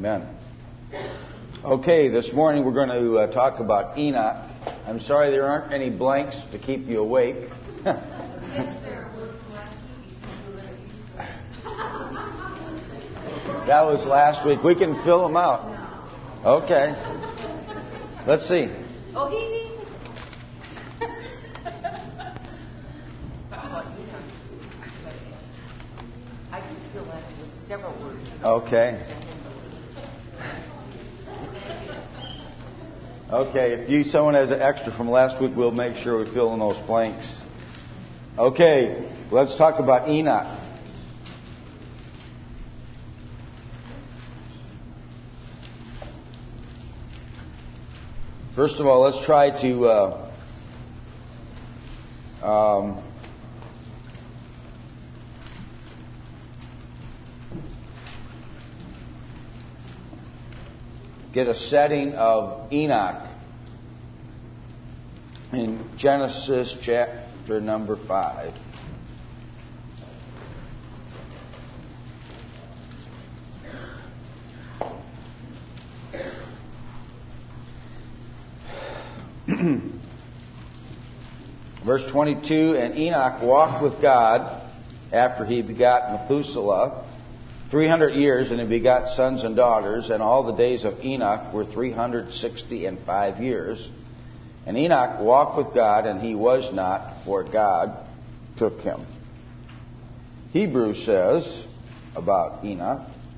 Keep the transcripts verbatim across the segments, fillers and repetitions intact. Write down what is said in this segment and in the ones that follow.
Amen. Okay, this morning we're going to uh, talk about Enoch. I'm sorry there aren't any blanks to keep you awake. That was last week. We can fill them out. Okay. Let's see. Oh, he, he. I can fill that with several words. Okay. Okay, if you someone has an extra from last week, we'll make sure we fill in those blanks. Okay, let's talk about Enoch. First of all, let's try to uh, um, get a setting of Enoch in Genesis chapter number five. Verse twenty-two, and Enoch walked with God after he begot Methuselah three hundred years, and he begot sons and daughters, and all the days of Enoch were three hundred sixty and five years. And Enoch walked with God, and he was not, for God took him. Hebrews says about Enoch,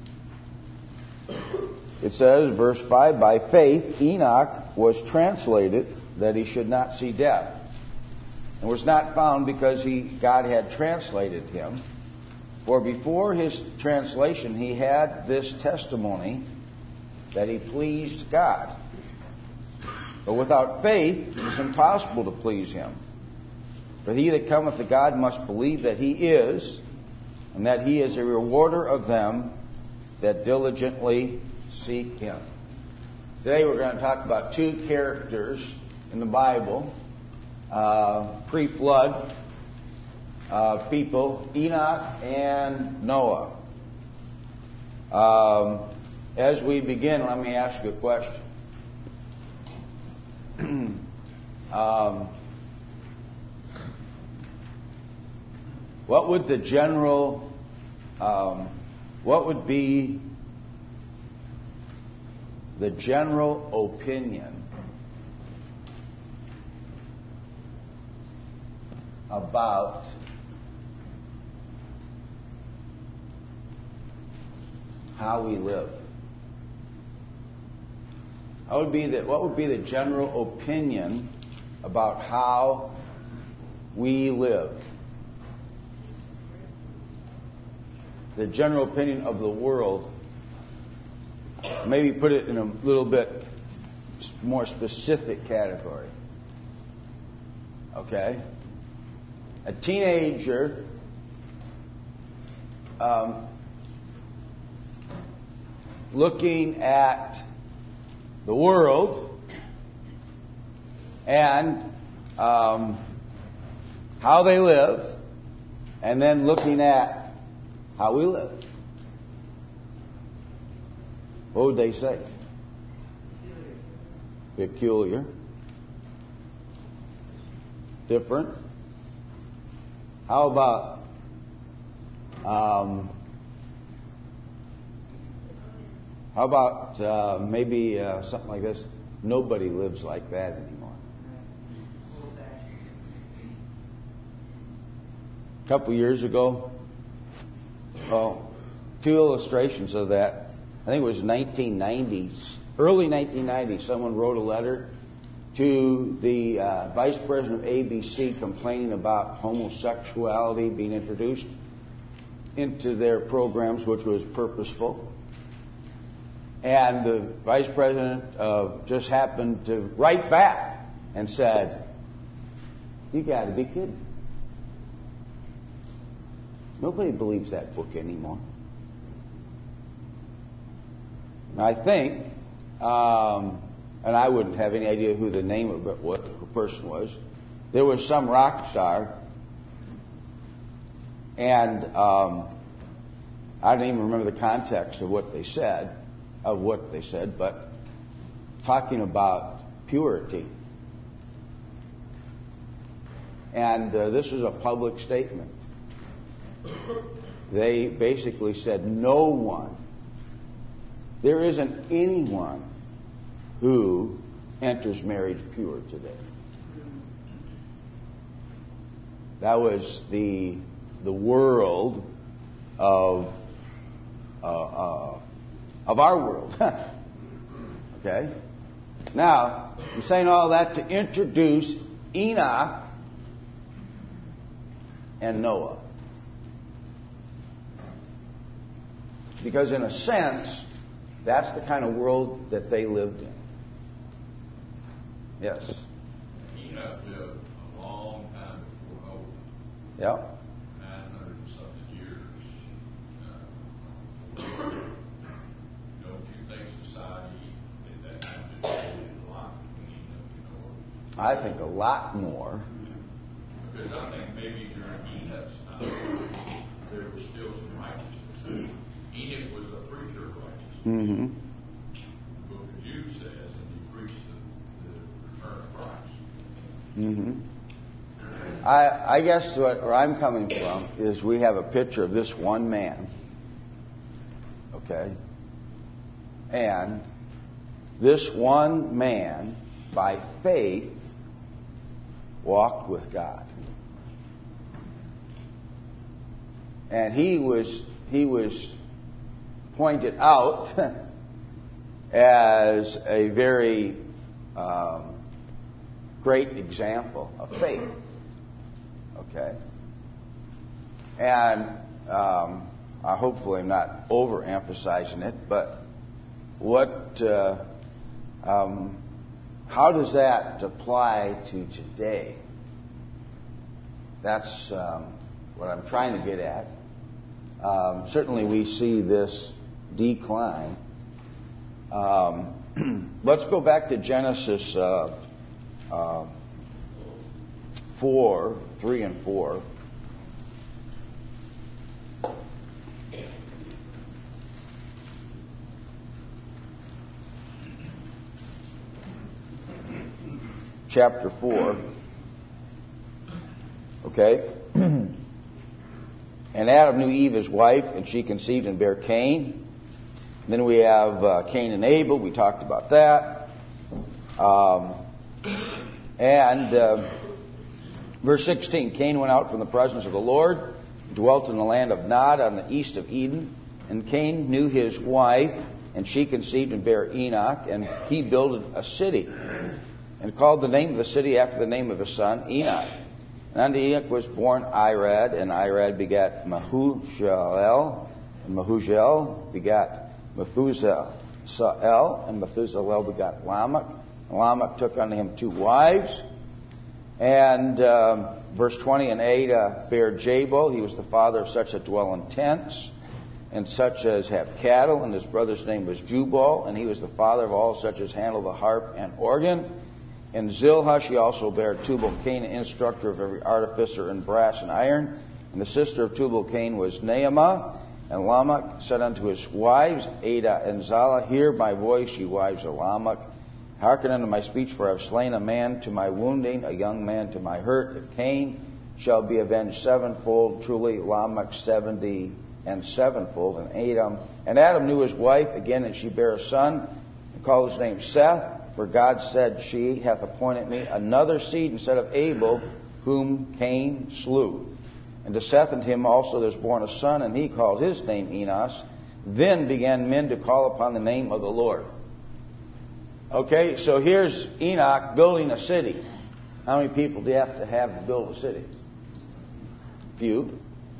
it says, verse five, by faith Enoch was translated that he should not see death, and was not found because he God had translated him. For before his translation he had this testimony, that he pleased God. But without faith it is impossible to please him. For he that cometh to God must believe that he is, and that he is a rewarder of them that diligently seek him. Today we're going to talk about two characters in the Bible, uh, pre-flood uh, people, Enoch and Noah. Um, as we begin, let me ask you a question. um, what would the general, um, what would be the general opinion about how we live? What would be the, what would be the general opinion about how we live? The general opinion of the world. Maybe put it in a little bit more specific category. Okay? A teenager um, looking at the world and um, how they live, and then looking at how we live. What would they say? Peculiar. Different. How about um, how about uh, maybe uh, something like this? Nobody lives like that anymore. A couple years ago, well, two illustrations of that. I think it was nineteen nineties, early nineteen nineties, someone wrote a letter to the uh, vice president of A B C complaining about homosexuality being introduced into their programs, which was purposeful. And the vice president uh, just happened to write back and said, "You got to be kidding. Nobody believes that book anymore." I think, um, and I wouldn't have any idea who the name of it, what the person was. There was some rock star, and um, I don't even remember the context of what they said. of what they said, but talking about purity. And uh, this is a public statement. They basically said no one, there isn't anyone who enters marriage pure today. That was the the world of uh, uh, of our world. Okay? Now, I'm saying all that to introduce Enoch and Noah. Because in a sense, that's the kind of world that they lived in. Yes? Enoch lived a long time before Noah. Yep. nine hundred and something years. Uh, don't you think society at that time developed a lot between Enoch and Noah? I think a lot more. Because I think maybe during Enoch's time, there was still some righteousness. Enoch was a preacher of righteousness. Mm-hmm. The book of Jude says, and he preached the, the return of Christ. Mm-hmm. I, I guess what, where I'm coming from is we have a picture of this one man, okay? And this one man, by faith, walked with God. And he was he was pointed out as a very um, great example of faith. Okay? And um, I hopefully I'm not overemphasizing it, but what, uh, um, how does that apply to today? That's um, what I'm trying to get at. Um, certainly we see this decline. Um, let's go back to Genesis uh, uh, four, three and four. Chapter four. Okay. And Adam knew Eve his wife, and she conceived and bare Cain. And then we have uh, Cain and Abel. We talked about that. Um, and uh, verse sixteen, Cain went out from the presence of the Lord, dwelt in the land of Nod on the east of Eden. And Cain knew his wife, and she conceived and bare Enoch, and he builded a city, and called the name of the city after the name of his son, Enoch. And unto Enoch was born Irad, and Irad begat Mehujael, and Mehujael begat Methuselah, and Methuselah begat Lamech. And Lamech took unto him two wives. And um, verse twenty, and Ada bare Jabal. He was the father of such that dwell in tents, and such as have cattle. And his brother's name was Jubal, and he was the father of all such as handle the harp and organ. And Zilhah she also bare Tubal-Cain, an instructor of every artificer in brass and iron. And the sister of Tubal-Cain was Naamah. And Lamech said unto his wives, Ada and Zillah, hear my voice, ye wives of Lamech. Hearken unto my speech, for I have slain a man to my wounding, a young man to my hurt. If Cain shall be avenged sevenfold, truly Lamech seventy and sevenfold. And Adam, and Adam knew his wife again, and she bare a son, and called his name Seth. For God said, she hath appointed me another seed instead of Abel, whom Cain slew. And to Seth and him also there was born a son, and he called his name Enos. Then began men to call upon the name of the Lord. Okay, so here's Enoch building a city. How many people do you have to have to build a city? Few.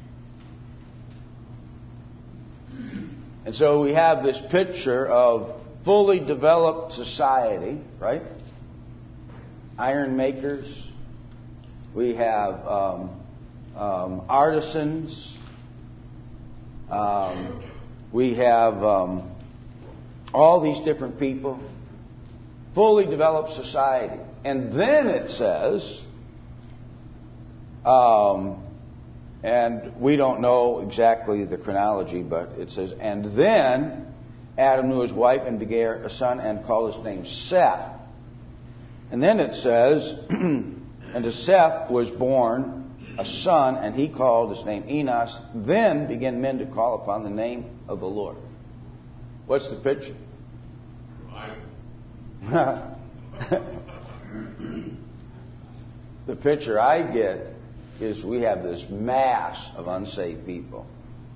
And so we have this picture of fully developed society, right? Iron makers. We have um, um, artisans. Um, we have um, all these different people. Fully developed society. And then it says, um, and we don't know exactly the chronology, but it says, and then Adam knew his wife and begat a son and called his name Seth. And then it says, and to Seth was born a son, and he called his name Enos. Then began men to call upon the name of the Lord. What's the picture? The picture I get is we have this mass of unsaved people.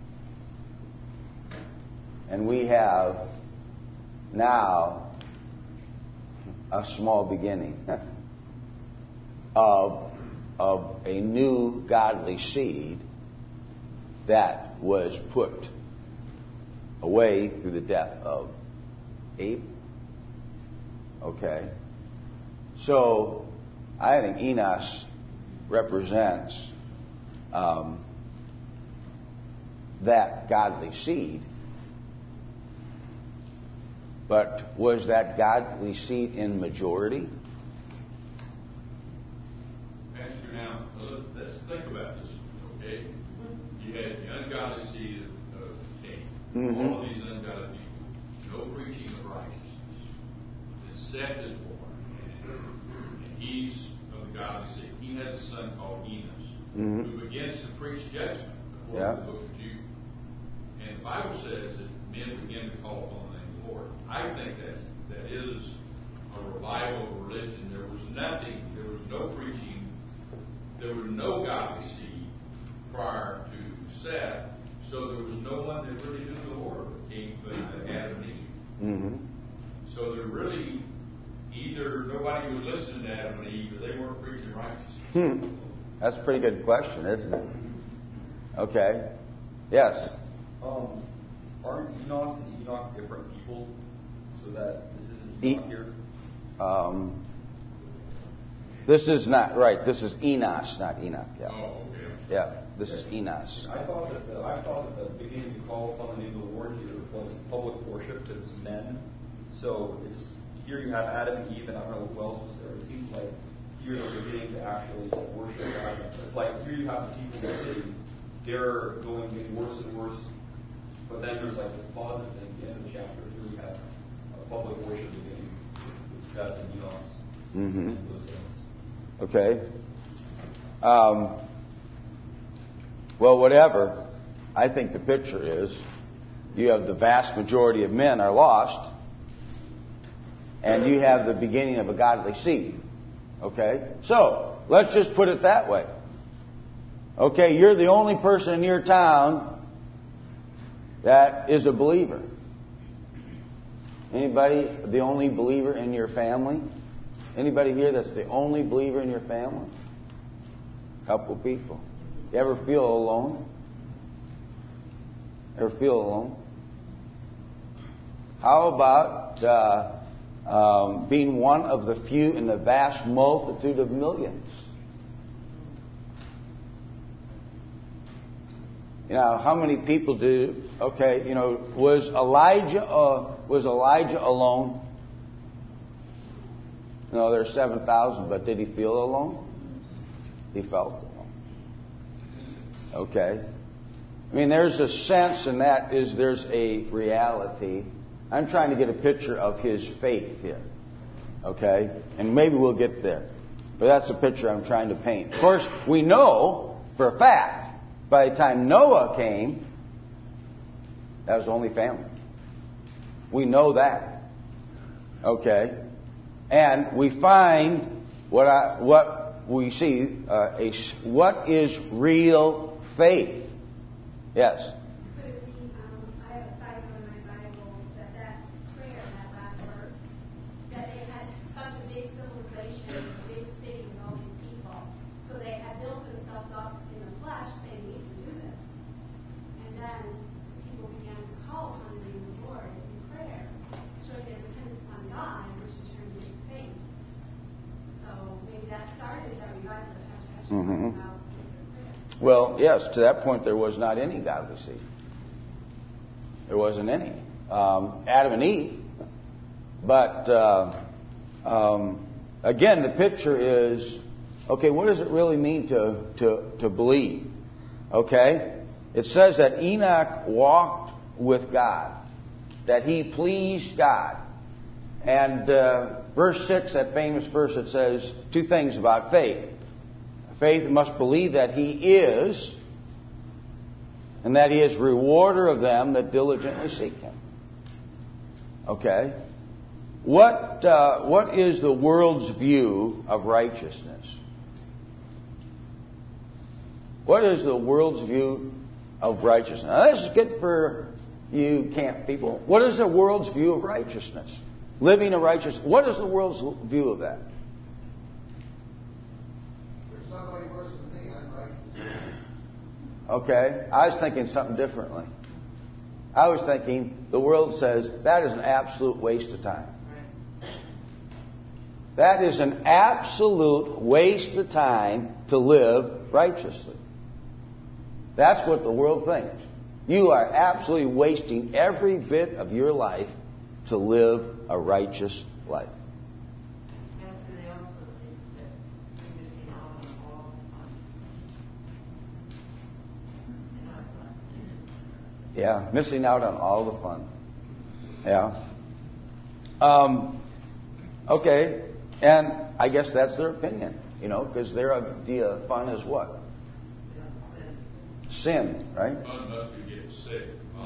And we have now a small beginning of, of a new godly seed that was put away through the death of Abel. Okay? So, I think Enos represents um, that godly seed. But was that godly seed in majority? Pastor, now, let's think about this, okay? You had the ungodly seed of, of Cain. Mm-hmm. All of these ungodly people. No preaching of righteousness. Then Seth is born. And he's of the godly seed. He has a son called Enos, mm-hmm. who begins to preach judgment according yeah. to the book of Jude. And the Bible says that men begin to call upon the name of the Lord. I think that that is a revival of religion. There was nothing, there was no preaching, there was no godly seed prior to Seth, so there was no one that really knew the Lord that came but Adam and Eve. Mm-hmm. So there really, either nobody was listening to Adam and Eve, or they weren't preaching righteousness. Hmm. That's a pretty good question, isn't it? Okay. Yes. Um, aren't Enos and Enoch different people? So that this isn't Enoch e- here? Um, this is not, right, this is Enos, not Enoch. Yeah. Oh, okay. Yeah, this is Enos. I thought that the, I thought that the beginning to call upon the name of the Lord here was public worship because it's men. So it's here you have Adam and Eve, and I don't know who else was there. It seems like here they're beginning to actually worship God. It's like here you have the people in the city, they're going to get worse and worse. But then there's like this positive thing at the end of the chapter. Here we have a public worship beginning with Seth and Enos. Mm-hmm. And those things. Okay. Um, well, whatever. I think the picture is you have the vast majority of men are lost, and you have the beginning of a godly seed. Okay? So, let's just put it that way. Okay, you're the only person in your town that is a believer. Anybody the only believer in your family? Anybody here that's the only believer in your family? A couple people. You ever feel alone? Ever feel alone? How about uh, um, being one of the few in the vast multitude of millions? You know, how many people do, okay, you know, was Elijah, uh, was Elijah alone? No, there's seven thousand, but did he feel alone? He felt alone. Okay. I mean, there's a sense in that is there's a reality. I'm trying to get a picture of his faith here. Okay? And maybe we'll get there. But that's the picture I'm trying to paint. Of course, we know for a fact, by the time Noah came, that was the only family. We know that. Okay? And we find what I, what we see, uh, a, what is real faith? Yes? Could it be, um, I have a side note in my Bible that that's prayer in that last verse, that they had such a big civilization, a big city with all these people, so they had built themselves up in the flesh saying, we can do this. And then people began to call upon the name of the Lord in prayer, showing their dependence upon God, and which in turn gives faith. So maybe that started that revival that Pastor Patrick mm-hmm. talked about. Well, yes, to that point there was not any godly seed. There wasn't any. Um, Adam and Eve. But, uh, um, again, the picture is, okay, what does it really mean to, to, to believe? Okay? It says that Enoch walked with God. that he pleased God. And uh, verse six, that famous verse, it says two things about faith. Faith must believe that he is, and that he is rewarder of them that diligently seek him. Okay? What uh, what is the world's view of righteousness? What is the world's view of righteousness? Now, this is good for you camp people. What is the world's view of righteousness? Living a righteous. What is the world's view of that? There's somebody worse than me. I'm righteous. Okay, I was thinking something differently. I was thinking the world says that is an absolute waste of time. That is an absolute waste of time to live righteously. That's what the world thinks. You are absolutely wasting every bit of your life to live a righteous life. And they also think that you're missing out on all the fun. Yeah, missing out on all the fun. Yeah. Um, okay, and I guess that's their opinion, you know, because their idea of fun is what? Sin, right? Fun must be getting sick.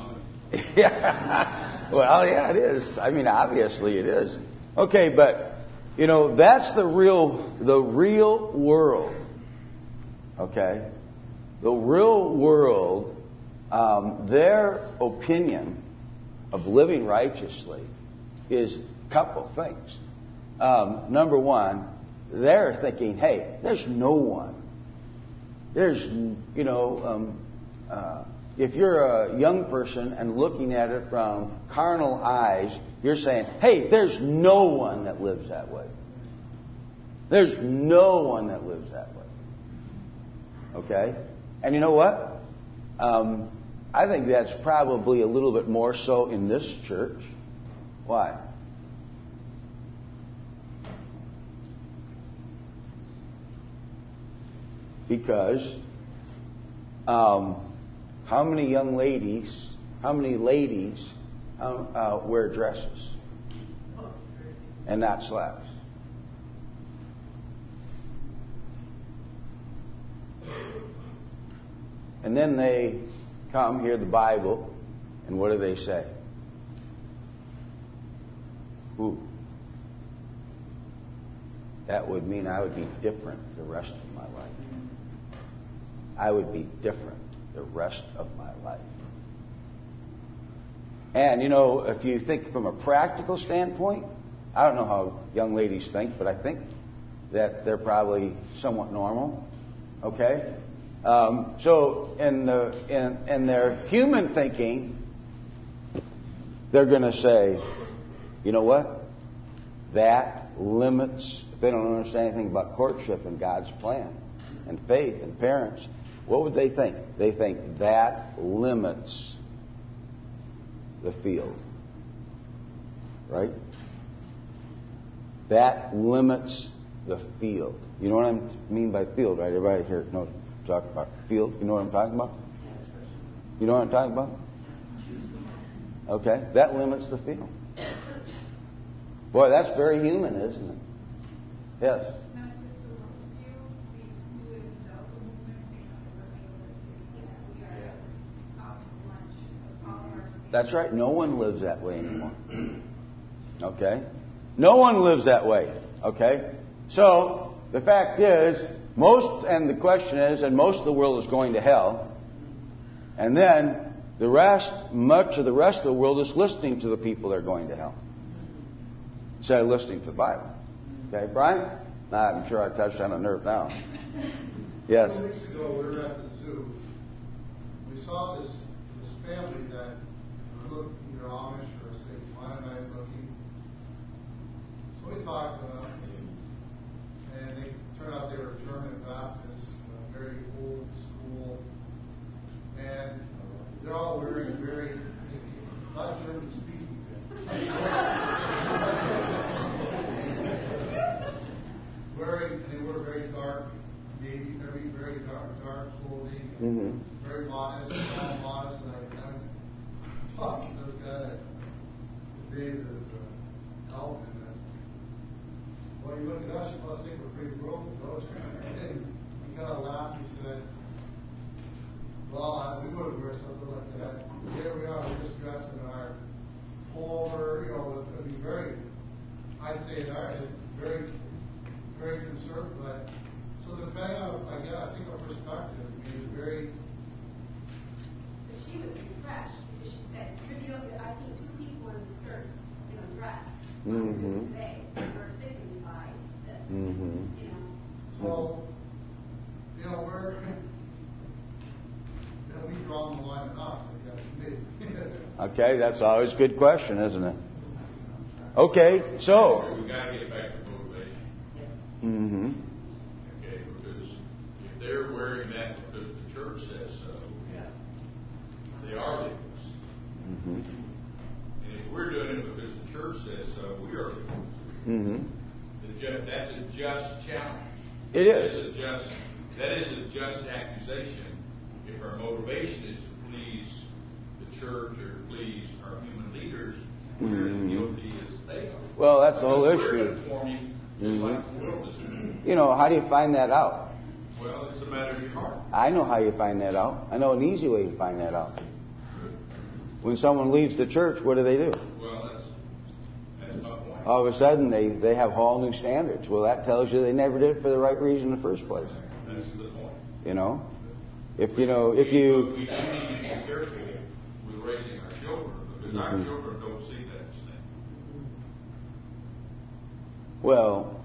Yeah. Well, yeah, it is. I mean, obviously it is. Okay, but you know, that's the real the real world. Okay? The real world, um, their opinion of living righteously is a couple things. Um, number one, they're thinking, hey, there's no one. There's, you know, um, uh, if you're a young person and looking at it from carnal eyes, you're saying, hey, there's no one that lives that way. There's no one that lives that way. Okay? And you know what? Um, I think that's probably a little bit more so in this church. Why? Because um, how many young ladies, how many ladies um, uh, wear dresses and not slacks? And then they come, hear the Bible, and what do they say? Ooh, that would mean I would be different the rest of my life. I would be different the rest of my life. And, you know, if you think from a practical standpoint, I don't know how young ladies think, but I think that they're probably somewhat normal. Okay? Um, so in the in, in their human thinking, they're going to say, you know what? That limits, if they don't understand anything about courtship and God's plan and faith and parents, what would they think? They think that limits the field. Right? That limits the field. You know what I mean by field, right? Everybody here knows what I'm talking about. Field, you know what I'm talking about? You know what I'm talking about? Okay, that limits the field. Boy, that's very human, isn't it? Yes. Not just the world's view, we do it in the movement thinks that we're realistic, that we are just out to lunch with all of our students. That's right. No one lives that way anymore. Okay? No one lives that way. Okay? So, the fact is, most, and the question is, and most of the world is going to hell. And then, the rest, much of the rest of the world is listening to the people that are going to hell. Instead of listening to the Bible. Okay, Brian? Nah, I'm sure I touched on a nerve now. Yes. A couple weeks ago, we were at the zoo. We saw this this family that looked either Amish or say Mennonite looking. So we talked to them, and they turned out they were German Baptists, a very old school, and they're all wearing very not German speaking. Wearing, they were very dark, navy, very, very dark, dark clothing, Mm-hmm. very modest, all modest, and I, I'm talking to this guy, say that is very, very conservative. But so depending on, I guess, I think our perspective, I mean, is very. But she was refreshed because she said, "You're the only, I've seen two people in a skirt, in a dress, Mhm. today, who are signified this." Mhm. You know. So, you know, we're, you know, we draw the line enough, I guess, maybe. Okay, that's always a good question, isn't it? Okay, so. We gotta get back to motivation. Mm-hmm. Okay, because if they're wearing that because the church says so, they are legalists. Mm-hmm. And if we're doing it because the church says so, we are legalists. Mm-hmm. The ju- That's a just challenge. It is. That is a just, that is a just accusation. If our motivation is to please the church or to please our human leaders, we're Mhm. as guilty as they are. Well, that's the whole We're issue. conforming just Mhm. like the world is doing. You know, how do you find that out? Well, it's a matter of your heart. I know how you find that out. I know an easy way to find that out. When someone leaves the church, what do they do? Well, that's, that's my point. All of a sudden, they, they have all new standards. Well, that tells you they never did it for the right reason in the first place. That's the point. You know? If you know, if you... We do need to be careful with raising our children because our Mhm. children don't see that thing. Well,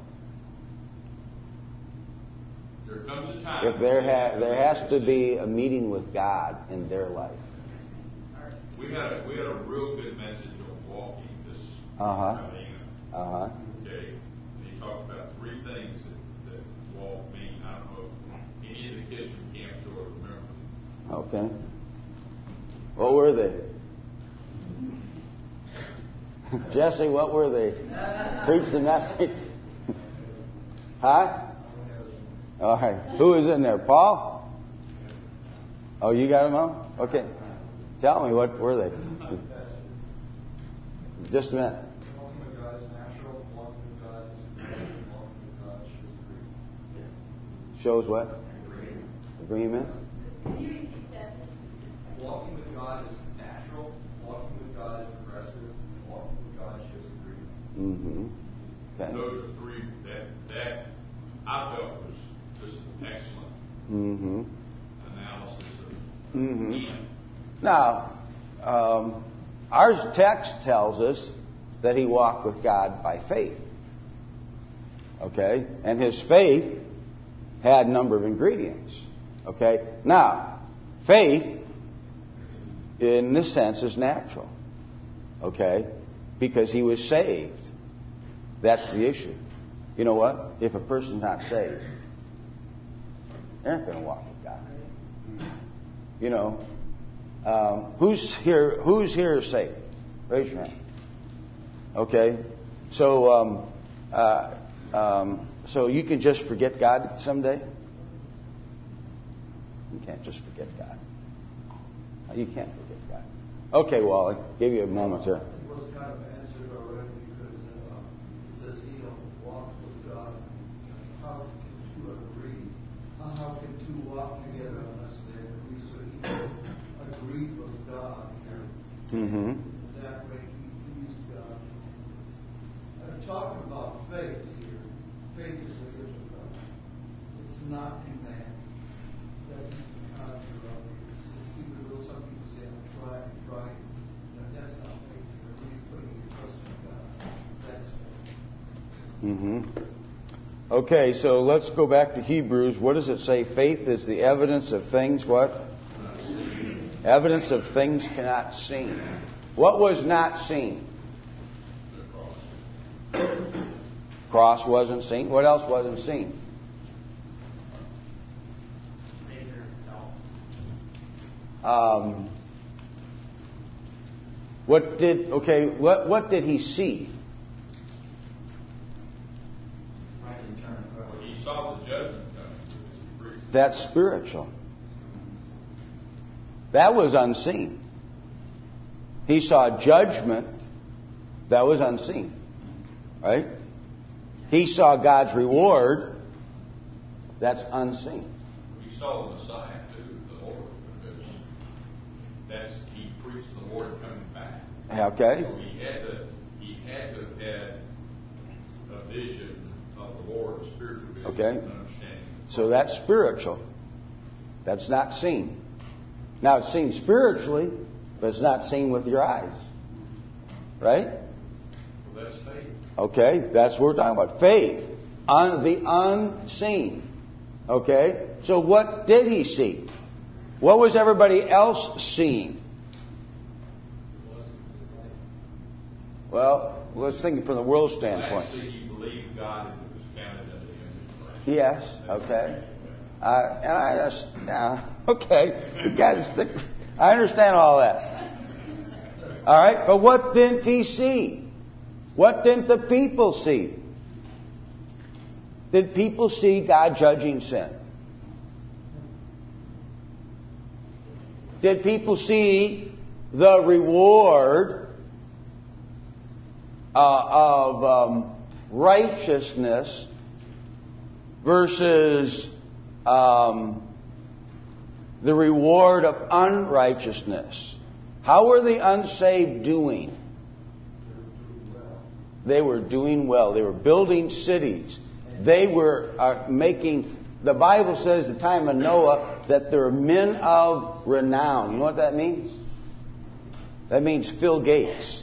There comes a time. if there, ha- there has to be a meeting with God in their life. We had a, we had a real good message on walking this. Uh-huh. Carolina, Uh-huh. Okay, and he talked about three things that, that walk mean. I don't know if any of the kids from Camp Joy remember. Okay. What were they? Jesse, what were they? Preach the message. Huh? All right. Who is in there? Paul? Oh, you got them all? Okay. Tell me, what were they? Just a minute. Walking with God is natural. Walking with God is agreement. Walking with God shows agreement. Shows what? Agreement. Can you repeat that? Walking with God is natural. Walking with God is progressive. And walking with God shows agreement. Mm-hmm. Okay. Those are three that, that I felt was just an excellent Mm-hmm. analysis of Mm-hmm. Ian. Now, um, our text tells us that he walked with God by faith. Okay? And his faith had a number of ingredients. Okay? Now, faith, in this sense, is natural. Okay? Because he was saved. That's the issue. You know what? If a person's not saved, they're not going to walk with God. You know, um, who's here? Who's here is saved? Raise your hand. Okay, so um, uh, um, so you can just forget God someday. You can't just forget God. You can't forget God. Okay, Wally, give you a moment there. It was kind of answered already because uh, it says, you know, walk with God. How can two agree? Uh, How can two walk together unless they agree? So he agreed with God here. Mm-hmm. That way he pleased God. I'm talking about faith here. Faith is the gift of God. It's not a man that you can conjure up. It's just, even though some people say, I'm trying, I'm trying. No, that's not faith. You're really putting your trust in God. That's faith. Mm-hmm. Okay, so let's go back to Hebrews. What does it say? Faith is the evidence of things what? Evidence of things cannot seen. What was not seen? Cross wasn't seen. What else wasn't seen? Um, what did okay? What what did he see? He saw the judgment coming to his priest. That's spiritual. That was unseen. He saw judgment that was unseen. Right? He saw God's reward that's unseen. He saw the Messiah too, the Lord, because that's he preached the Lord coming back. Okay? So he had to he had to have had a vision of the Lord, a spiritual vision, Okay. and understanding. So that's spiritual. That's not seen. Now it's seen spiritually, but it's not seen with your eyes. Right? Well, that's faith. Okay, that's what we're talking about. Faith. On the unseen. Okay? So what did he see? What was everybody else seeing? Well, let's think from the world Well, standpoint. actually, he believed God and it was counted unto him as righteousness. Yes, okay. Uh, and I just, yeah, okay. You gotta stick. I understand all that. All right, but what didn't he see? What didn't the people see? Did people see God judging sin? Did people see the reward uh, of um, righteousness versus um, the reward of unrighteousness? How were the unsaved doing? They were doing well. They were building cities. They were uh, making, the Bible says, the time of Noah, that there are men of renown. You know what that means? That means Phil Gates.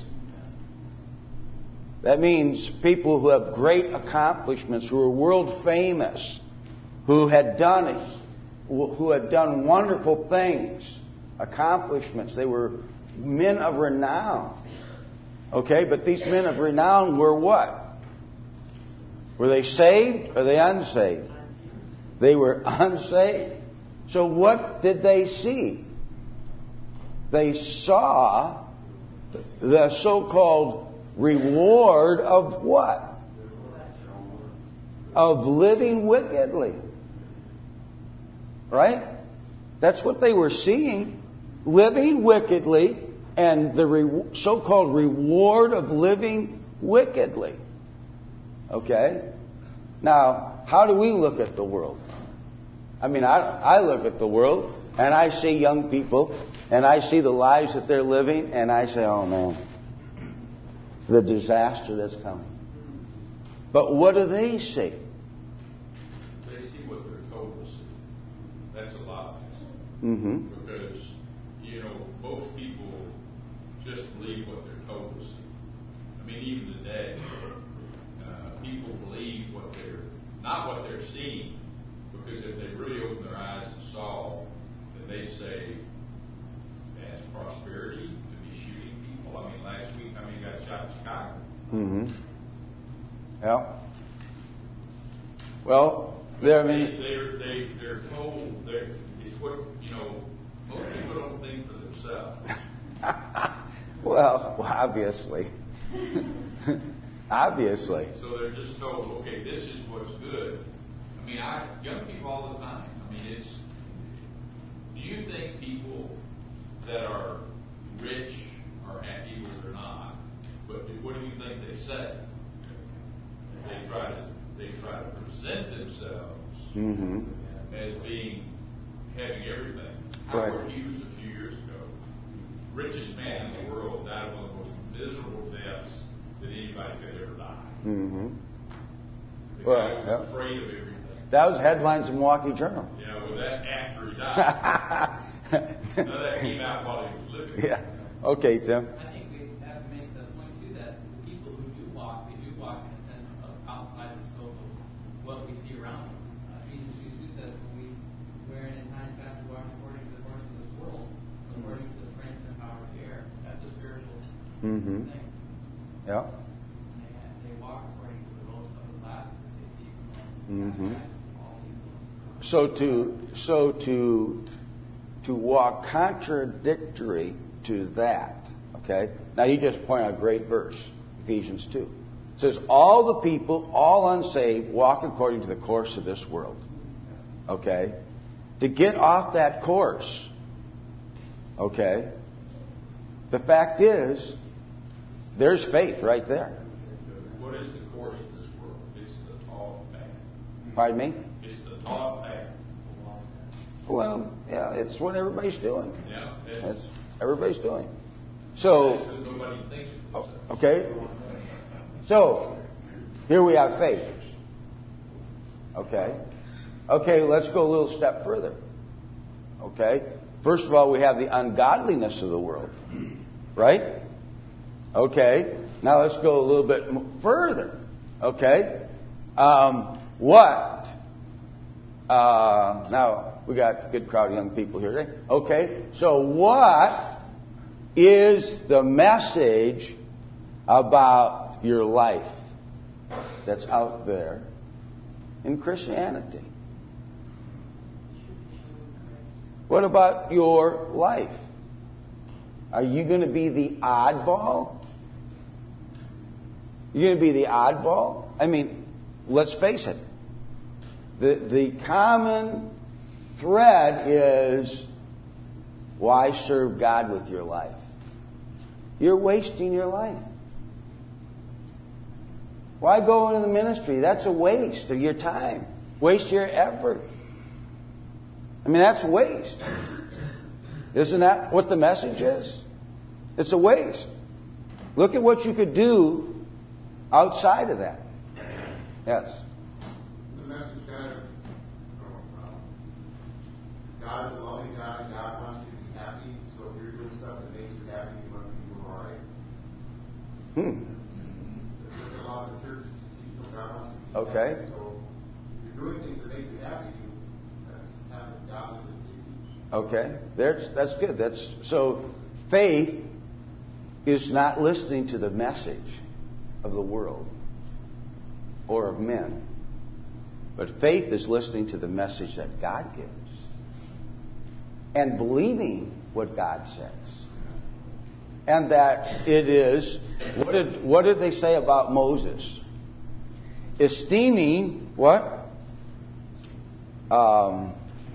That means people who have great accomplishments, who are world famous, who had done who had done wonderful things, accomplishments. They were men of renown. Okay, but these men of renown were what? Were they saved or they unsaved? They were unsaved. So what did they see? They saw the so-called reward of what? Of living wickedly. Right? That's what they were seeing. Living wickedly, and the re- so-called reward of living wickedly. Okay? Now, how do we look at the world? I mean, I, I look at the world, and I see young people, and I see the lives that they're living, and I say, oh man, the disaster that's coming. But what do they see? They see what they're told to see. That's a lie. Mm-hmm. Because, you know, most people just believe what they're told to see. I mean, even today, uh, people believe what they're, not what they're seeing. Because if they really opened their eyes and saw, then they'd say, that's prosperity to be shooting people. I mean, last week, how many got shot in Chicago? Mm-hmm. Yeah. Well, there, I They, mean, they're, they, they're told, they're, it's what, you know, most people don't think for themselves. well, obviously. Obviously. So they're just told, okay, this is what's good. I mean, I, young people all the time. I mean, it's, do you think people that are rich are happy or not? But what do you think they say? They try to, they try to present themselves Mm-hmm. as being, having everything. Right. Howard Hughes a few years ago, richest man in the world, died of one of the most miserable deaths that anybody could ever die. Mm-hmm. The Well, guy was yeah. afraid of everything. That was headlines in Milwaukee Journal. Yeah, well, that after he died. None of that came out while he was living. Yeah. Okay, Tim. I think we have to make the point too that the people who do walk, they do walk in a sense of outside the scope of what we see around them. Uh, Jesus Jesus says, when we, wherein in times past we walk according to the course of this world, according to the strength and power of the air. That's a spiritual Mm-hmm. thing. Yeah. And they, they walk according to the rules of the glasses that they see from Mm-hmm. all people. So to so to to walk contradictory to that, okay? Now you just point out a great verse, Ephesians two. It says, all the people, all unsaved, walk according to the course of this world. Okay? To get off that course, okay, the fact is, there's faith right there. What is the course of this world? It's the taught path. Pardon me? It's the taught path. Well, yeah, it's what everybody's doing. Yeah, That's it's, everybody's doing. So, because nobody thinks for themselves. okay. So, Here we have faith. Okay? Okay, let's go a little step further. Okay? First of all, we have the ungodliness of the world. Right? Okay. Now let's go a little bit further. Okay? Um, what? Uh, now, we got a good crowd of young people here today. Okay. So what is the message about your life that's out there in Christianity? What about your life? Are you going to be the oddball? You're going to be the oddball? I mean, let's face it. The, the common thread is, why serve God with your life? You're wasting your life. Why go into the ministry? That's a waste of your time. Waste your effort. I mean, that's waste. Isn't that what the message is? It's a waste. Look at what you could do outside of that. Yes. The message kind of, um, God is a loving God, and God wants you to be happy. So if you're doing stuff that makes you happy, you must be doing all right. Hmm. There's a lot of churches, you know, God wants you to be Okay. happy. So if you're doing things that make you happy, you, that's kind of God with you. Okay. That's, that's good. That's, so faith is not listening to the message of the world or of men. But faith is listening to the message that God gives and believing what God says. And that it is, what did, what did they say about Moses? Esteeming what? Um,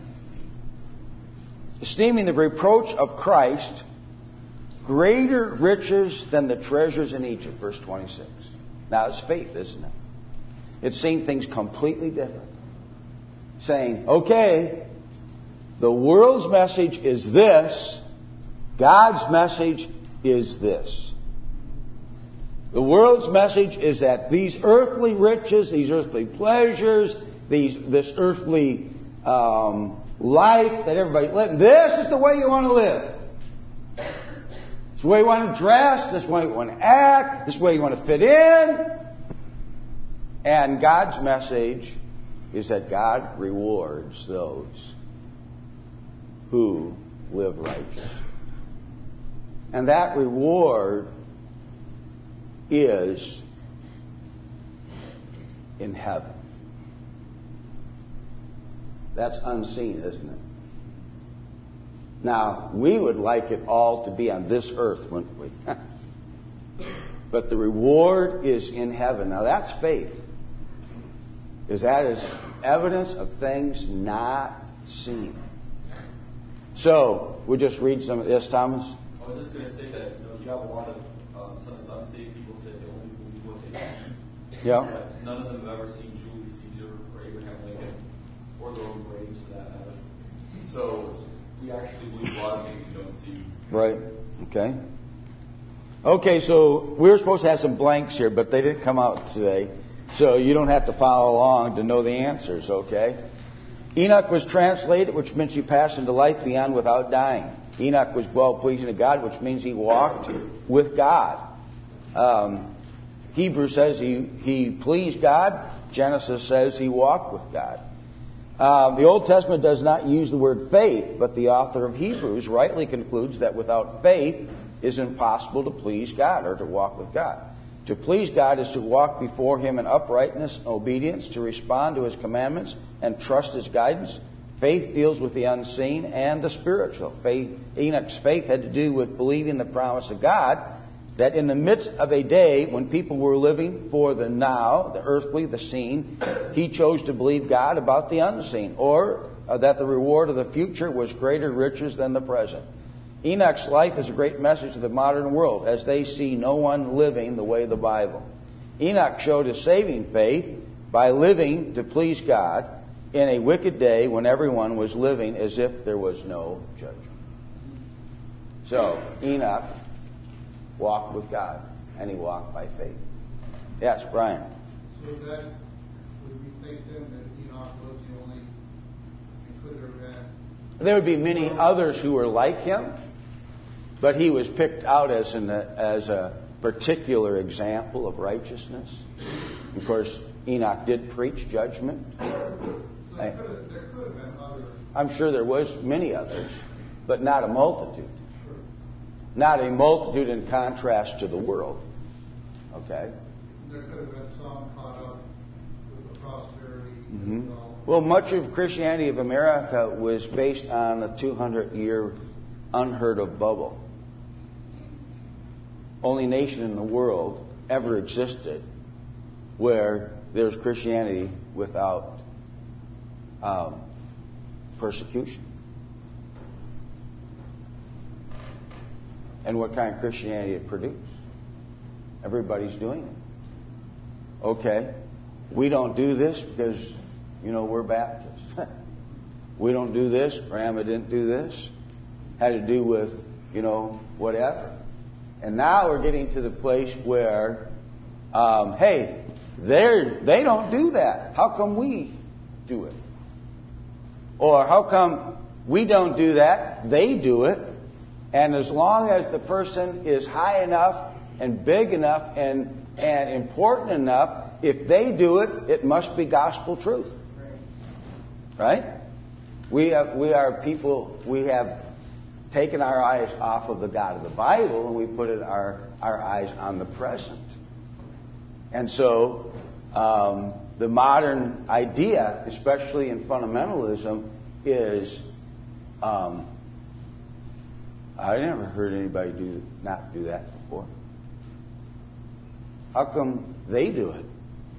esteeming the reproach of Christ greater riches than the treasures in Egypt, verse twenty-six. Now, it's faith, isn't it? It's seeing things completely different. Saying, okay, the world's message is this, God's message is this. The world's message is that these earthly riches, these earthly pleasures, these this earthly um, life that everybody lives, this is the way you want to live. This is the way you want to dress. This is the way you want to act. This is the way you want to fit in. And God's message is that God rewards those who live righteous. And that reward is in heaven. That's unseen, isn't it? Now, we would like it all to be on this earth, wouldn't we? But the reward is in heaven. Now, that's faith. Because that is evidence of things not seen. So, we'll just read some of this, Thomas. I was just going to say that you know you have a lot of um, some of these unsaved people say they only believe what they see. Yeah. But none of them have ever seen Julius Caesar or Abraham Lincoln or their own brains for that matter. So we actually believe a lot of things we don't see. Right. Okay. Okay, so we were supposed to have some blanks here, but they didn't come out today. So you don't have to follow along to know the answers, okay? Enoch was translated, which means he passed into life beyond without dying. Enoch was well-pleasing to God, which means he walked with God. Um, Hebrews says he, he pleased God. Genesis says he walked with God. Uh, the Old Testament does not use the word faith, but the author of Hebrews rightly concludes that without faith it is impossible to please God or to walk with God. To please God is to walk before Him in uprightness and obedience, to respond to His commandments and trust His guidance. Faith deals with the unseen and the spiritual. Faith, Enoch's faith had to do with believing the promise of God that in the midst of a day when people were living for the now, the earthly, the seen, he chose to believe God about the unseen, or uh, that the reward of the future was greater riches than the present. Enoch's life is a great message to the modern world as they see no one living the way of the Bible. Enoch showed his saving faith by living to please God in a wicked day when everyone was living as if there was no judgment. So, Enoch walked with God, and he walked by faith. Yes, Brian. So So that, would we think then that Enoch was the only, he could have been? There would be many others who were like him, but he was picked out as an as a particular example of righteousness. Of course, Enoch did preach judgment. So there could have, there could have been other. I'm sure there was many others, but not a multitude. Sure. Not a multitude in contrast to the world. Okay? There could have been some caught up with the prosperity. Mm-hmm. And all. Well, much of Christianity of America was based on a two hundred year unheard of bubble. Only nation in the world ever existed where there's Christianity without um, persecution. And what kind of Christianity it produced? Everybody's doing it. Okay, we don't do this because, you know, we're Baptists. We don't do this. Grandma didn't do this. Had to do with, you know, whatever. And now we're getting to the place where, um, hey, they're, they don't do that. How come we do it? Or how come we don't do that? They do it. And as long as the person is high enough and big enough and, and important enough, if they do it, it must be gospel truth. Right? We have, we are people, we have taken our eyes off of the God of the Bible and we put it our, our eyes on the present. And so um, the modern idea, especially in fundamentalism, is um, I never heard anybody do not do that before. How come they do it?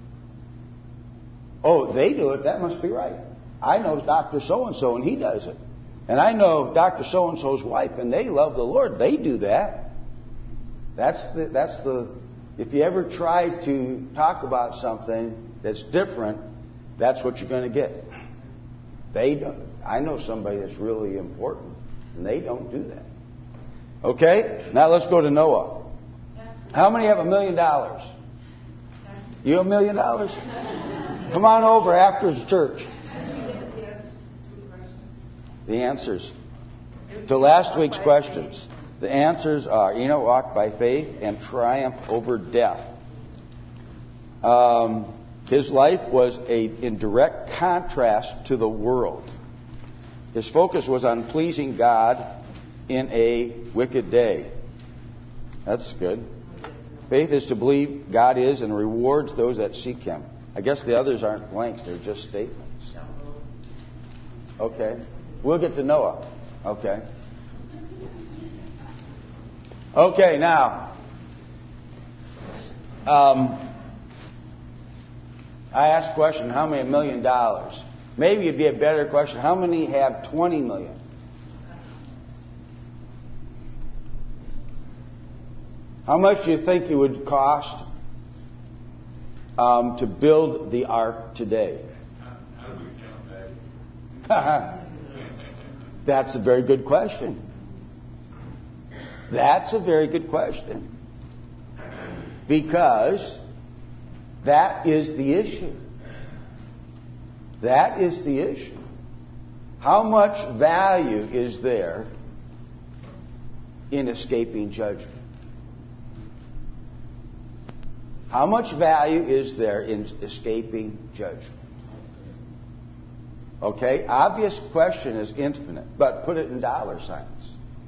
Oh, they do it, that must be right. I know Doctor So-and-so and he does it. And I know Doctor So-and-so's wife and they love the Lord. They do that. That's the, that's the, if you ever try to talk about something that's different, that's what you're going to get. They don't, I know somebody that's really important and they don't do that. Okay, now let's go to Noah. How many have a million dollars? You have a million dollars? Come on over after the church. The answers to last week's questions. The answers are Enoch walked by faith and triumphed over death. Um, his life was a, in direct contrast to the world. His focus was on pleasing God in a wicked day. That's good. Faith is to believe God is and rewards those that seek Him. I guess the others aren't blanks, they're just statements. Okay. We'll get to Noah. Okay. Okay, now. Um, I asked a question, how many million dollars? Maybe it'd be a better question, how many have twenty million? How much do you think it would cost um, to build the ark today? How do we count that? That's a very good question. That's a very good question. Because that is the issue. That is the issue. How much value is there in escaping judgment? How much value is there in escaping judgment? Okay, obvious question is infinite, but put it in dollar signs.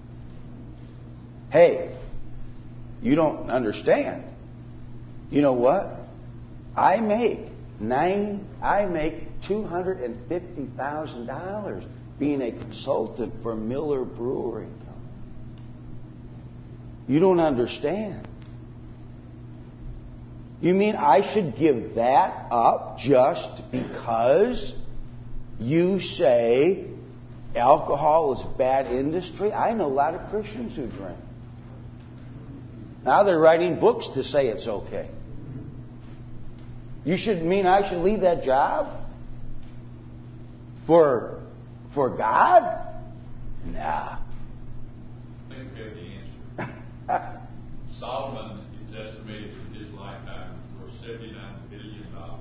Hey, you don't understand. You know what? I make nine. I make two hundred and fifty thousand dollars being a consultant for Miller Brewing Company. You don't understand. You mean I should give that up just because you say alcohol is a bad industry? I know a lot of Christians who drink. Now they're writing books to say it's okay. You should mean I should leave that job for for God? Nah. I think we have the answer. Solomon is estimated in his lifetime for seventy-nine billion dollars.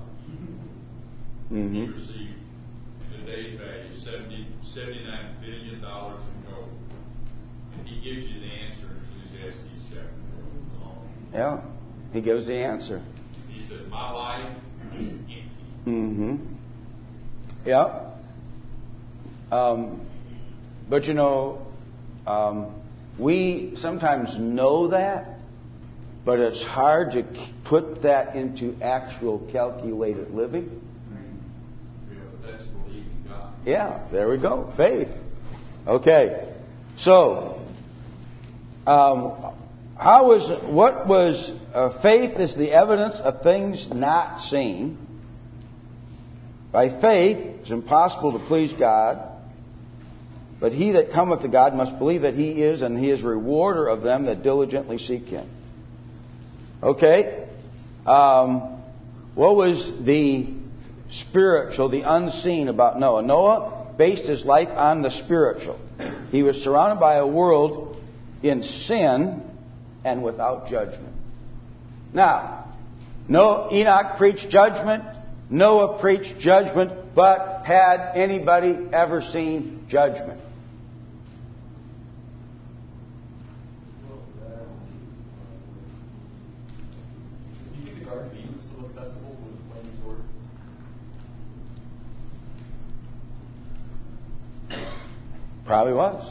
Mm-hmm. He received, in today's value, seventy, seventy-nine billion dollars in gold. And he gives you the answer in Ecclesiastes chapter four. Yeah, he gives the answer. He said, my life is empty. Mm-hmm. Yeah. Um, but you know, um, we sometimes know that, but it's hard to put that into actual calculated living. Yeah, but that's believing God. Yeah, there we go. Faith. Okay. So, um, how was, what was, uh, faith is the evidence of things not seen. By faith, it's impossible to please God. But he that cometh to God must believe that he is, and he is a rewarder of them that diligently seek him. Okay. Um, what was the spiritual, the unseen about Noah? Noah based his life on the spiritual. He was surrounded by a world in sin and without judgment. Now, no, Enoch preached judgment. Noah preached judgment, but had anybody ever seen judgment? Do you think the Garden of Eden was still accessible with a flaming sword? Probably was.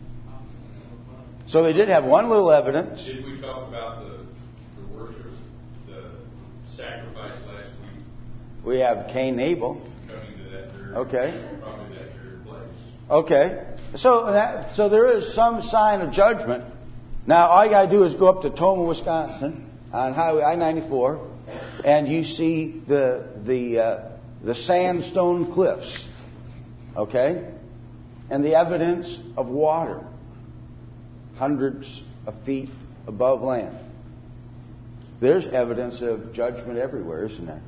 So they did have one little evidence. Did we talk about the, the worship, the sacrifice last week? We have Cain and Abel. Coming to that very, Okay. probably that very place. Okay. So that, so there is some sign of judgment. Now, all you got to do is go up to Toma, Wisconsin, on Highway I ninety-four, and you see the the uh, the sandstone cliffs. Okay? And the evidence of water, hundreds of feet above land. There's evidence of judgment everywhere, isn't there?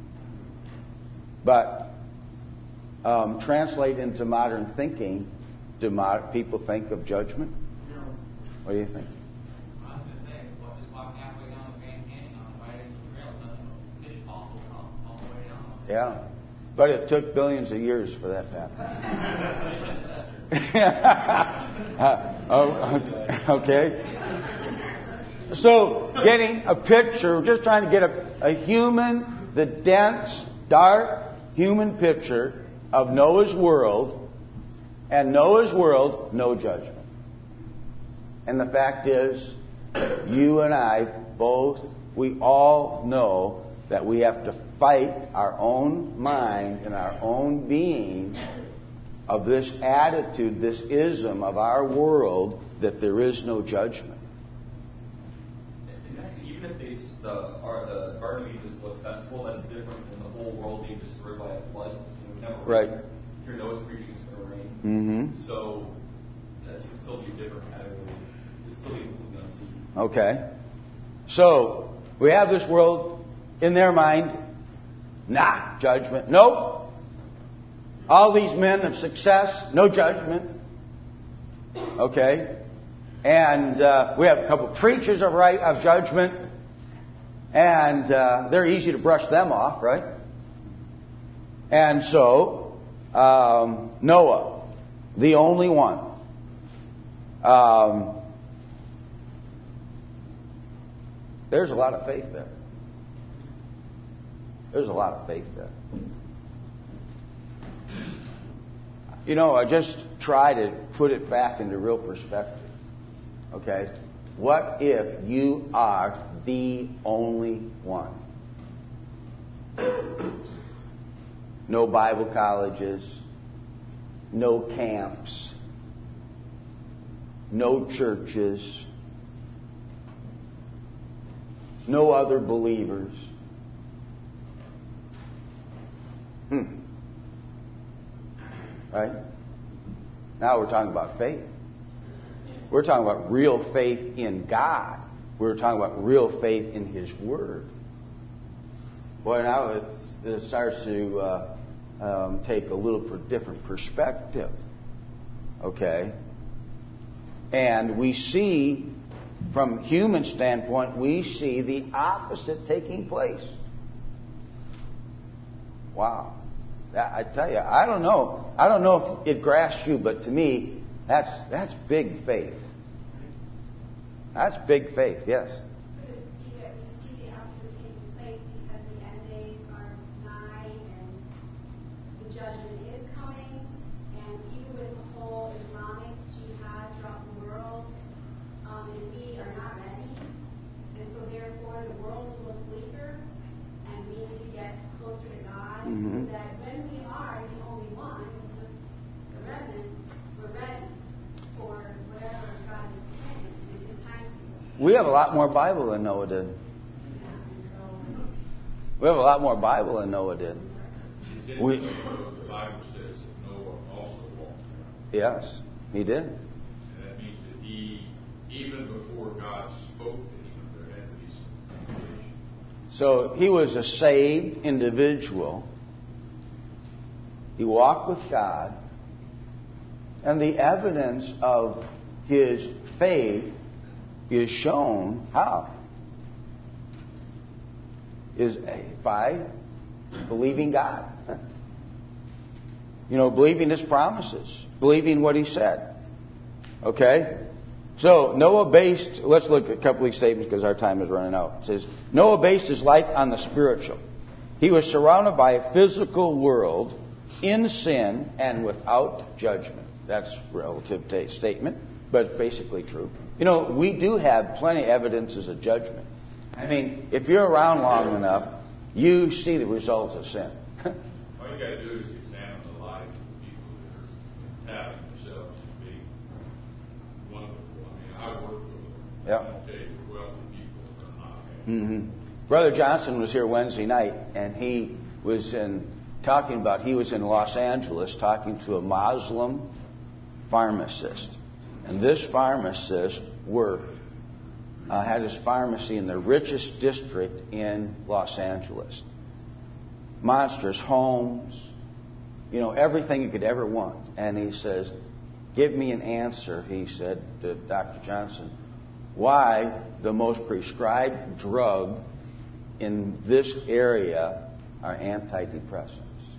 But um, translate into modern thinking, do mod- people think of judgment? What do you think? I was going to say, well, just walking halfway down the Grand Canyon on the way to the trail, nothing but fish fossils all, all the way down. Yeah. But it took billions of years for that to happen. uh, oh, okay. So, getting a picture, we're just trying to get a, a human, the dense, dark human picture of Noah's world, and Noah's world, no judgment. And the fact is, you and I both, we all know that we have to fight our own mind and our own being of this attitude, this ism of our world that there is no judgment. And actually, even if they, the, are, the Garden of Eden is still accessible, that's different than the whole world being destroyed by a flood. You know, never Right. Here, Noah's preaching it's going to rain. Mm-hmm. So that should still be a different category. It's still be completely unseen. Okay. So, we have this world in their mind, nah, judgment. Nope. All these men of success, no judgment. Okay. And uh, we have a couple of preachers of right of judgment, and uh, they're easy to brush them off, right? And so, um, Noah, the only one. Um, there's a lot of faith there. There's a lot of faith there. You know, I just try to put it back into real perspective. Okay? What if you are the only one? No Bible colleges, no camps, no churches, no other believers. Hmm. Right? Now we're talking about faith. We're talking about real faith in God. We're talking about real faith in His Word. Boy, now it's, it starts to uh, um, take a little per- different perspective. Okay? And we see, from human standpoint, we see the opposite taking place. Wow. That, I tell you, I don't know. I don't know if it grasps you, but to me, that's that's big faith. That's big faith, yes. Could it be that we see the opposite taking place because the end days are nigh and the judgment is coming, and even with the whole Islamic jihad throughout the world, um, and we are not ready, and so therefore the world will look bleaker, and we need to get closer to God, Mhm. so that when we are the only ones, the remnant, we're ready for whatever God is planning in His time. We have a lot more Bible than Noah did. We have a lot more Bible than Noah did. It's We- interesting what the Bible says that Noah also walked. Yes, he did. And that means that he, even before God spoke to him, there had to be some communication. So he was a saved individual. He walked with God. And the evidence of his faith is shown how? Is by believing God. You know, believing His promises, believing what He said. Okay? So, Noah based, let's look at a couple of these statements because our time is running out. It says, Noah based his life on the spiritual. He was surrounded by a physical world in sin and without judgment. That's a relative ta- statement, but it's basically true. You know, we do have plenty of evidences of judgment. I mean, if you're around long enough, you see the results of sin. All you got to do is examine the life of the people that are having themselves to be wonderful. I mean, I work with them. Yeah. I'll tell you, wealthy people are not happy. Mm-hmm. Brother Johnson was here Wednesday night, and he was in talking about, he was in Los Angeles talking to a Muslim pharmacist. And this pharmacist worked, uh, had his pharmacy in the richest district in Los Angeles. Monstrous homes, you know, everything you could ever want. And he says, give me an answer, he said to Doctor Johnson, why the most prescribed drug in this area are antidepressants.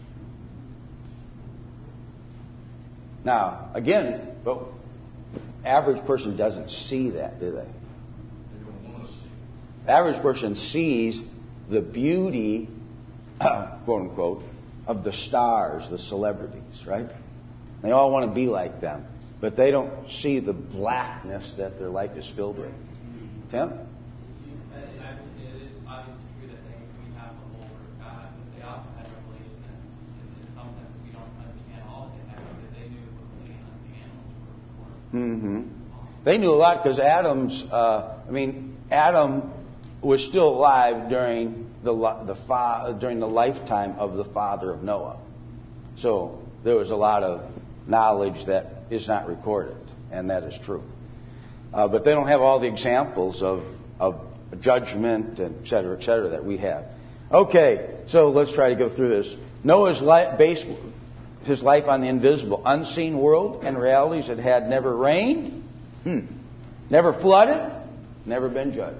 Now, again, but average person doesn't see that, do they? They don't want to see. Average person sees the beauty, quote unquote, of the stars, the celebrities, right? They all want to be like them, but they don't see the blackness that their life is filled with. Tim? And I, it is obviously true that they, we have the whole Word of God, but they also had revelation that in, in some sense we don't understand all of it because they knew what the animals were for. Mm-hmm. They knew a lot because Adam's, uh, I mean, Adam was still alive during the the fa- during the lifetime of the father of Noah. So there was a lot of knowledge that is not recorded, and that is true. Uh, but they don't have all the examples of, of judgment and et cetera, et cetera, that we have. Okay, so let's try to go through this. Noah's life based his life on the invisible, unseen world and realities that had never rained, hmm, never flooded, never been judged.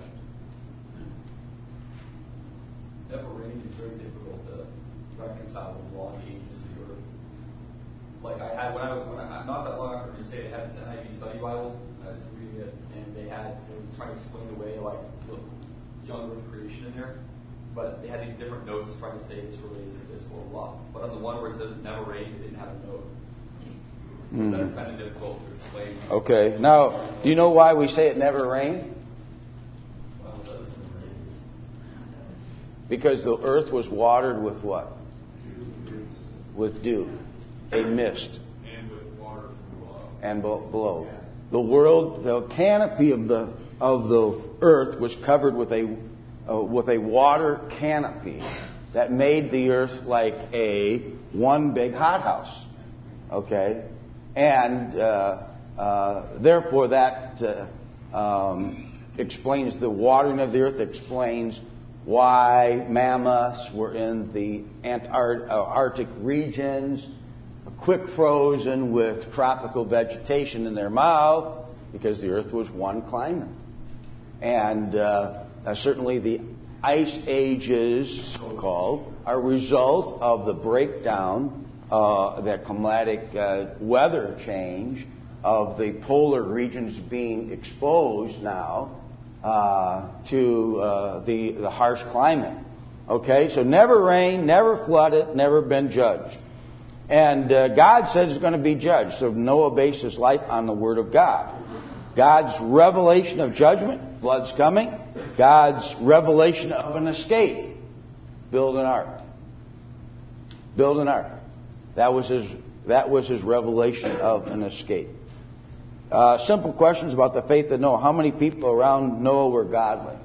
Never rained is very difficult to reconcile with long ages of the earth. Like I had when I when I, not that long after Crusade, I had this N I V study Bible. I was reading it, and they had they were trying to explain away like the young Earth creation in there. But they had these different notes trying to say it's really is this blah blah. But on the one where it says it never rained, it didn't have a note. Mm-hmm. So that's kind of difficult to explain. Okay, now, do you know why we say it never rained? Well, it says it never rained. Because the earth was watered with what? With dew, a mist, And with water from below. and be- below. The world, the canopy of the of the earth was covered with a uh, with a water canopy that made the earth like a one big hothouse. Okay, and uh, uh, therefore that uh, um, explains the watering of the earth. Explains why mammoths were in the Antart- uh, Arctic regions, quick frozen with tropical vegetation in their mouth, because the earth was one climate. And uh, uh, certainly the ice ages, so-called, are a result of the breakdown, uh, that climatic uh, weather change of the polar regions being exposed now uh, to uh, the, the harsh climate. Okay, so never rained, never flooded, never been judged. And uh, God says it's going to be judged. So Noah based his life on the Word of God. God's revelation of judgment, flood's coming. God's revelation of an escape, build an ark. Build an ark. That was his, that was his revelation of an escape. Uh, simple questions about the faith of Noah. How many people around Noah were godly?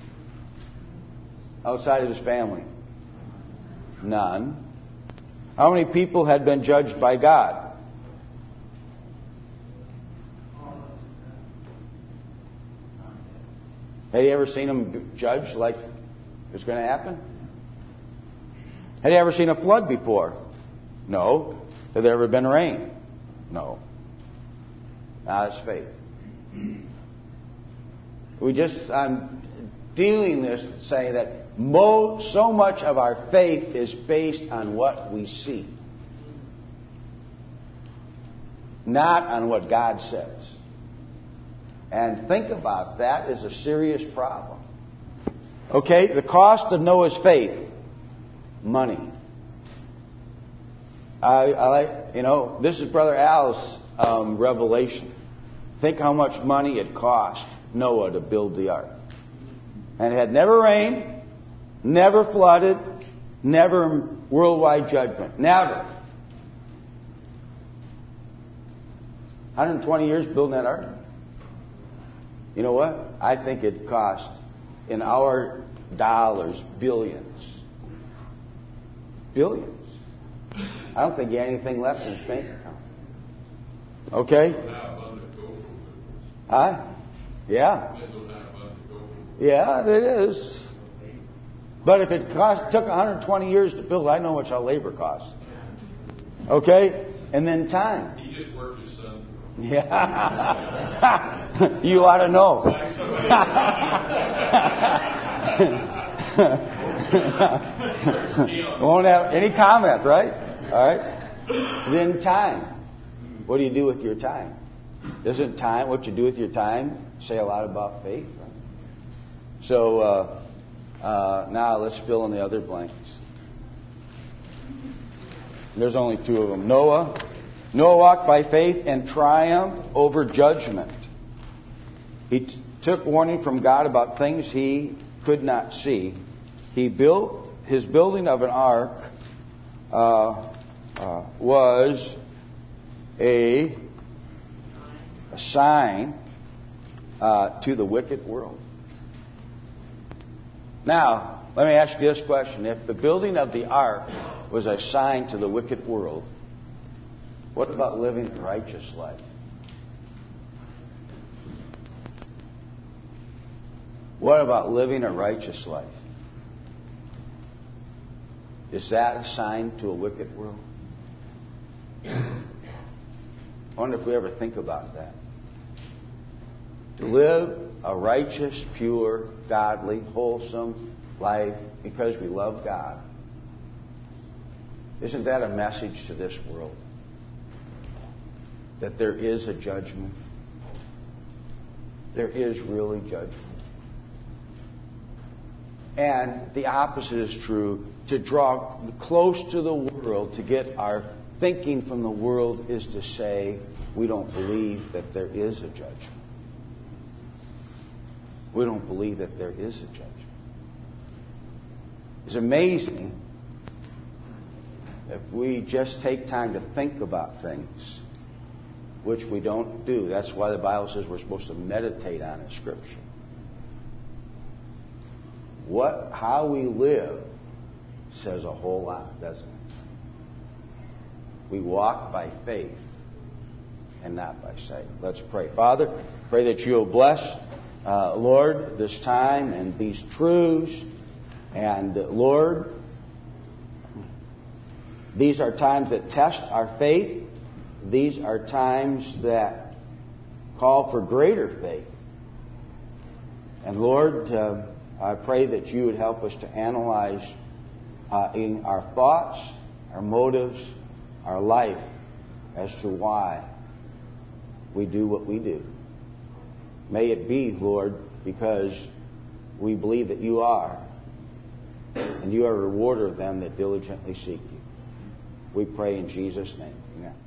Outside of his family? None. How many people had been judged by God? Had you ever seen him judged like it's going to happen? Had you ever seen a flood before? No. Had there ever been rain? No. Now it's faith. We just, I'm dealing this to say that mo- so much of our faith is based on what we see, not on what God says. And think about that is a serious problem. Okay, the cost of Noah's faith, money. I, I like, you know, this is Brother Al's um, revelation. Think how much money it cost Noah to build the ark. And it had never rained, never flooded, never worldwide judgment. Never. one hundred twenty years building that ark. You know what? I think it cost, in our dollars, billions. Billions. I don't think he had anything left in his bank account. Okay? Huh? Yeah. Yeah, it is. But if it cost, took one hundred twenty years to build, I know how much our labor costs. Okay? And then time. He just worked his son. Yeah. You ought to know. Won't have any comment, right? All right. Then time. What do you do with your time? Doesn't time, what you do with your time, say a lot about faith? Right? So uh, uh, now let's fill in the other blanks. There's only two of them. Noah. Noah walked by faith and triumphed over judgment. He t- took warning from God about things he could not see. He built his building of an ark uh, uh, was a, a sign uh, to the wicked world. Now, let me ask you this question. If the building of the ark was a sign to the wicked world, what about living a righteous life? What about living a righteous life? Is that a sign to a wicked world? I wonder if we ever think about that. To live a righteous, pure, godly, wholesome life because we love God. Isn't that a message to this world? That there is a judgment. There is really judgment. And the opposite is true. To draw close to the world, to get our thinking from the world, is to say we don't believe that there is a judgment. We don't believe that there is a judgment. It's amazing if we just take time to think about things, which we don't do. That's why the Bible says we're supposed to meditate on it, Scripture. What, how we live says a whole lot, doesn't it? We walk by faith and not by sight. Let's pray. Father, pray that you'll bless, uh, Lord, this time and these truths. And, uh, Lord, these are times that test our faith. These are times that call for greater faith. And Lord, uh, I pray that you would help us to analyze uh, in our thoughts, our motives, our life as to why we do what we do. May it be, Lord, because we believe that you are, and you are a rewarder of them that diligently seek you. We pray in Jesus' name. Amen.